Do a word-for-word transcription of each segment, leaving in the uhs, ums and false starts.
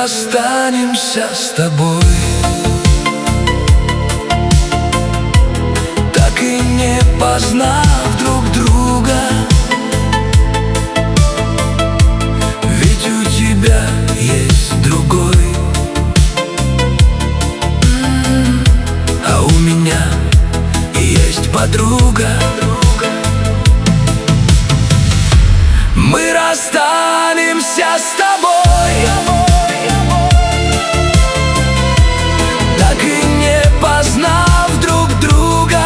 расстанемся с тобой, так и не познав друг друга. Ведь у тебя есть другой, а у меня есть подруга. Мы расстанемся с тобой, так и не познав друг друга.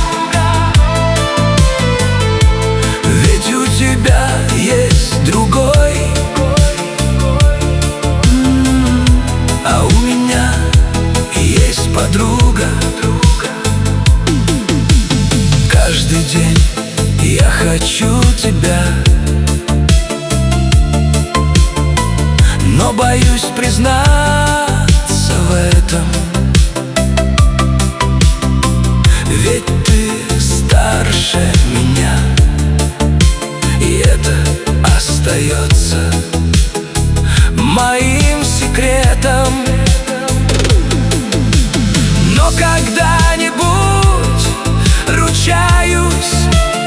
Ведь у тебя есть другой, а у меня есть подруга. Каждый день я хочу тебя, но боюсь признаться в этом. Ведь ты старше меня, и это остается моим секретом. Но когда-нибудь, ручаюсь,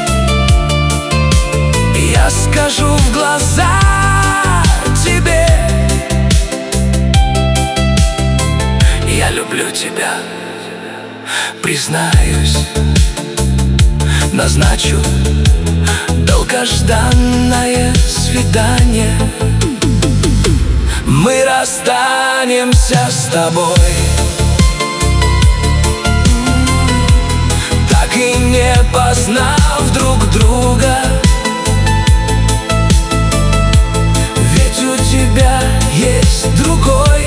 я скажу в глаза тебе: я люблю тебя. Признаюсь, назначу долгожданное свидание. Мы расстанемся с тобой, так и не познав друг друга. Ведь у тебя есть другой,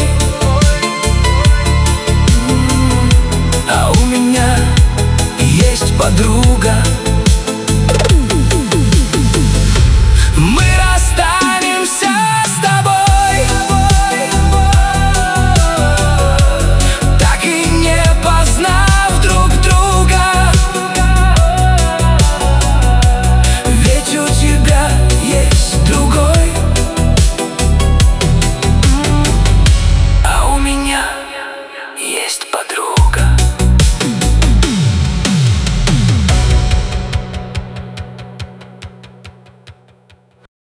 а у меня есть подруга.